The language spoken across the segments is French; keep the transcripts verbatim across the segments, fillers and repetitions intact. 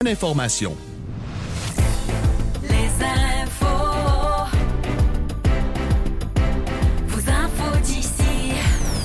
Information. Les infos. Vos infos d'ici.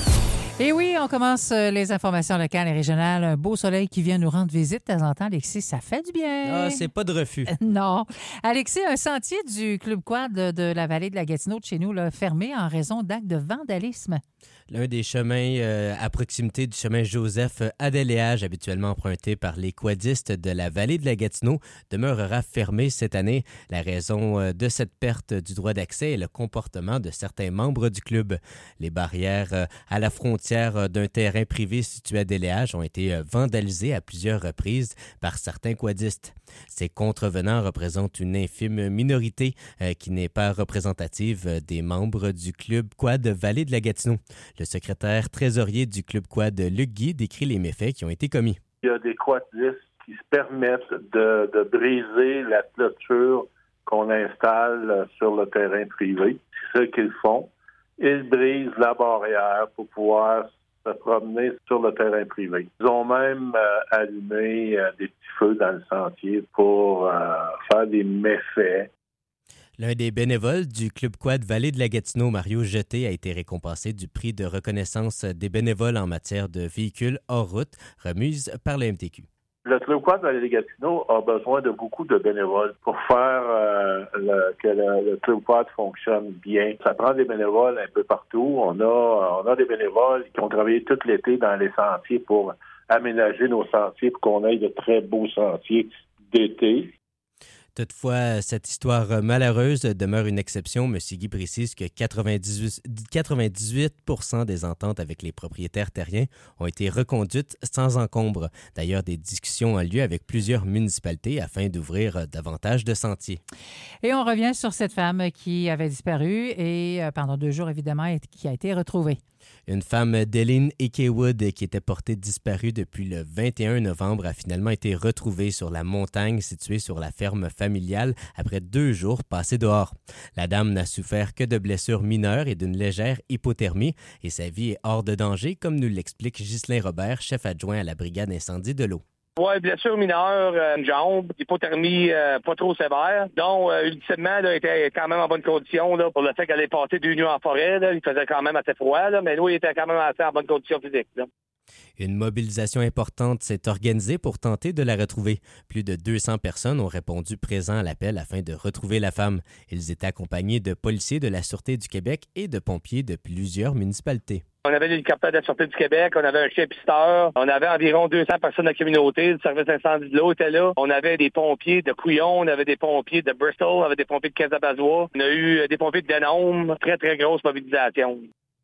Et oui, on commence les informations locales et régionales. Un beau soleil qui vient nous rendre visite de temps en temps, Alexis, ça fait du bien. Ah, c'est pas de refus. Non. Alexis, un sentier du Club Quad de la vallée de la Gatineau de chez nous, là, fermé en raison d'actes de vandalisme. L'un des chemins euh, à proximité du chemin Joseph à Déléage, habituellement emprunté par les quadistes de la vallée de la Gatineau, demeurera fermé cette année. La raison euh, de cette perte du droit d'accès est le comportement de certains membres du club. Les barrières euh, à la frontière d'un terrain privé situé à Déléage ont été euh, vandalisées à plusieurs reprises par certains quadistes. Ces contrevenants représentent une infime minorité euh, qui n'est pas représentative des membres du club Quad Vallée de la Gatineau. Le secrétaire trésorier du Club Quad, Luc Guy, décrit les méfaits qui ont été commis. Il y a des quadistes qui se permettent de, de briser la clôture qu'on installe sur le terrain privé. C'est ce qu'ils font. Ils brisent la barrière pour pouvoir se promener sur le terrain privé. Ils ont même euh, allumé euh, des petits feux dans le sentier pour euh, faire des méfaits. L'un des bénévoles du Club Quad Vallée de la Gatineau, Mario Jeté, a été récompensé du prix de reconnaissance des bénévoles en matière de véhicules hors route, remise par le M T Q. Le Club Quad Vallée de Gatineau a besoin de beaucoup de bénévoles pour faire euh, le, que le, le Club Quad fonctionne bien. Ça prend des bénévoles un peu partout. On a, on a des bénévoles qui ont travaillé tout l'été dans les sentiers pour aménager nos sentiers pour qu'on ait de très beaux sentiers d'été. Toutefois, cette histoire malheureuse demeure une exception. M. Guy précise que quatre-vingt-dix-huit, quatre-vingt-dix-huit pour cent des ententes avec les propriétaires terriens ont été reconduites sans encombre. D'ailleurs, des discussions ont lieu avec plusieurs municipalités afin d'ouvrir davantage de sentiers. Et on revient sur cette femme qui avait disparu et pendant deux jours, évidemment, qui a été retrouvée. Une femme d'Eileen Ekewood qui était portée disparue depuis le vingt et un novembre a finalement été retrouvée sur la montagne située sur la ferme familiale après deux jours passés dehors. La dame n'a souffert que de blessures mineures et d'une légère hypothermie et sa vie est hors de danger, comme nous l'explique Ghislain Robert, chef adjoint à la brigade incendie de l'eau. Oui, blessure mineure, euh, une jambe, hypothermie euh, pas trop sévère. Donc, euh, ultimement, là, il était quand même en bonne condition là, pour le fait qu'elle est passée deux nuits en forêt. Là, il faisait quand même assez froid, là, mais nous, il était quand même assez en bonne condition physique. Là. Une mobilisation importante s'est organisée pour tenter de la retrouver. Plus de deux cents personnes ont répondu présents à l'appel afin de retrouver la femme. Ils étaient accompagnés de policiers de la Sûreté du Québec et de pompiers de plusieurs municipalités. On avait l'hélicoptère de la Sûreté du Québec, on avait un chien pisteur, on avait environ deux cents personnes de la communauté, le service d'incendie de l'eau était là. On avait des pompiers de Couillon, on avait des pompiers de Bristol, on avait des pompiers de Casabazois. On a eu des pompiers de Denôme, très, très grosse mobilisation.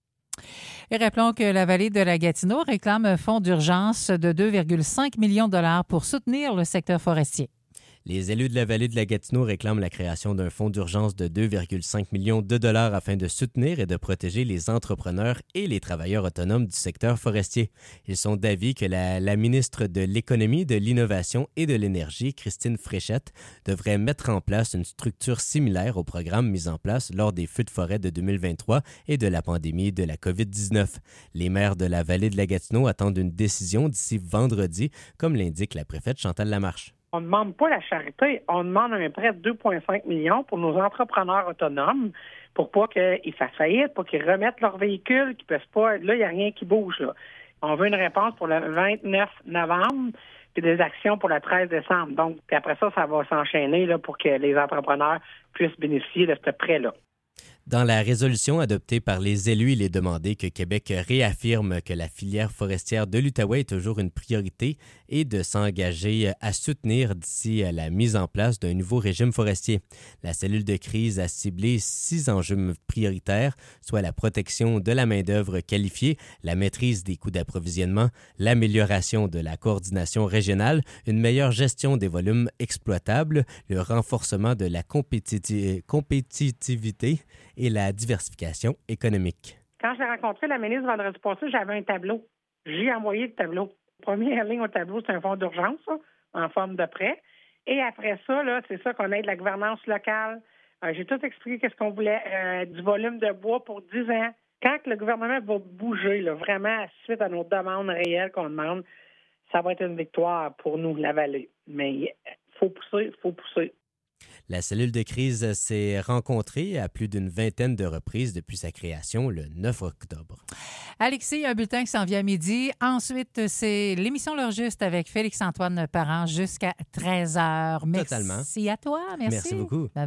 Et rappelons que la vallée de la Gatineau réclame un fonds d'urgence de deux virgule cinq millions de dollars pour soutenir le secteur forestier. Les élus de la vallée de la Gatineau réclament la création d'un fonds d'urgence de deux virgule cinq millions de dollars afin de soutenir et de protéger les entrepreneurs et les travailleurs autonomes du secteur forestier. Ils sont d'avis que la, la ministre de l'Économie, de l'Innovation et de l'Énergie, Christine Fréchette, devrait mettre en place une structure similaire au programme mis en place lors des feux de forêt de deux mille vingt-trois et de la pandémie de la covid dix-neuf. Les maires de la vallée de la Gatineau attendent une décision d'ici vendredi, comme l'indique la préfète Chantal Lamarche. On ne demande pas la charité, on demande un prêt de deux virgule cinq millions pour nos entrepreneurs autonomes pour pas qu'ils fassent faillite, pour qu'ils remettent leur véhicule, qu'ils ne peuvent pas. Là, il n'y a rien qui bouge. Là. On veut une réponse pour le vingt-neuf novembre puis des actions pour le treize décembre. Donc, puis après ça, ça va s'enchaîner là, pour que les entrepreneurs puissent bénéficier de ce prêt-là. Dans la résolution adoptée par les élus, il est demandé que Québec réaffirme que la filière forestière de l'Outaouais est toujours une priorité et de s'engager à soutenir d'ici à la mise en place d'un nouveau régime forestier. La cellule de crise a ciblé six enjeux prioritaires, soit la protection de la main-d'œuvre qualifiée, la maîtrise des coûts d'approvisionnement, l'amélioration de la coordination régionale, une meilleure gestion des volumes exploitables, le renforcement de la compétiti- compétitivité et la diversification économique. Quand j'ai rencontré la ministre vendredi passé, j'avais un tableau. J'ai envoyé le tableau. Première ligne au tableau, c'est un fonds d'urgence, ça, en forme de prêt. Et après ça, là, c'est ça qu'on aide la gouvernance locale. Euh, j'ai tout expliqué qu'est-ce qu'on voulait, euh, du volume de bois pour dix ans. Quand le gouvernement va bouger, là, vraiment, suite à nos demandes réelles qu'on demande, ça va être une victoire pour nous, la vallée. mais il faut pousser, il faut pousser. La cellule de crise s'est rencontrée à plus d'une vingtaine de reprises depuis sa création le neuf octobre. Alexis, un bulletin qui s'en vient à midi. Ensuite, c'est l'émission L'heure juste avec Félix-Antoine Parent jusqu'à treize heures. Merci Totalement. à toi. Merci. Merci beaucoup. Bye.